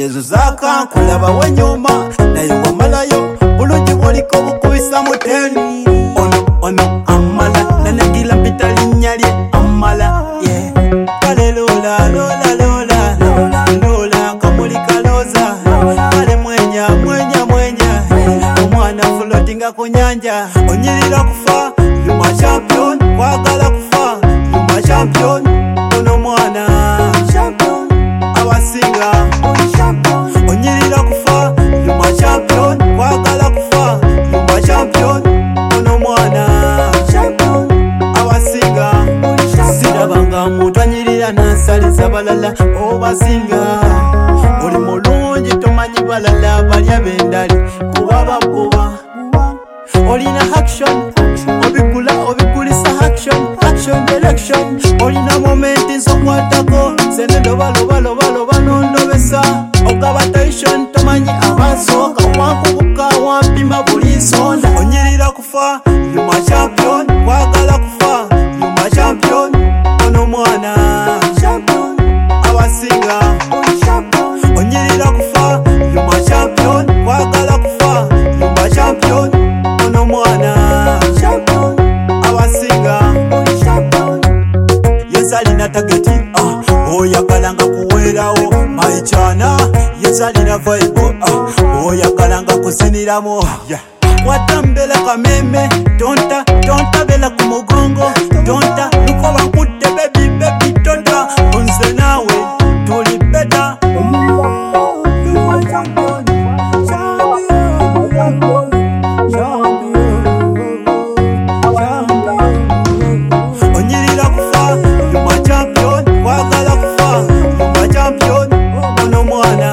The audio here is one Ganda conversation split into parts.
ezo zakankulaba wenyuma naye wamalayo bulungi bwoliko bukubisa muteni ono amala nanagila mpita linnya lye amala kale lola lola lola lola kamulika loza kale mwenya mwenya mwenya omwana floatinga ku nyanja onyirira kufa you my champion kwagala kufa you my champion ono mwana champion awasinga onyirira kufa you my champion kwagala kufa you my champion ono mwana champion awasinga sirabanga muntu anyirira nansaliza balala obasinga oli mulungi tomanyi balala balya bendali kuba bakuba olina action obigulisa action direction olina moment nsokwatako sene loba nondobesa ogaba tension tomanyi abasooka wankubuka wampima buli nsonda onyirira kufa you my champion kwagala kufa you my champion ono mwana champion awasinga onyirira kufa you my champion kwagala kufa you my champion ono mwana champion awasinga yesalina tageti oyagalanga kuwerawo maichana yesalina vibe oyagalanga kuziniramu watambela kameme tonta bela kumugongo tonta lukoba nkutte baby tonta onze nawe tuli beta onyirira kufa you my champion kwagala kufa you my champion ono mwana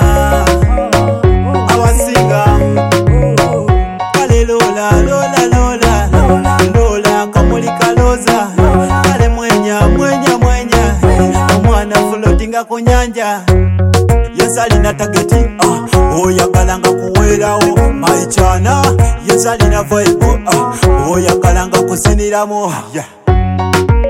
awasinga kale lola lola lola lola kamulika loza kale mwenya mwenya mwenya omwana floatinga ku nyanja yesalina tageti oyagalanga kuwerawo maichana yesalina vibe oyagalanga kuziniramu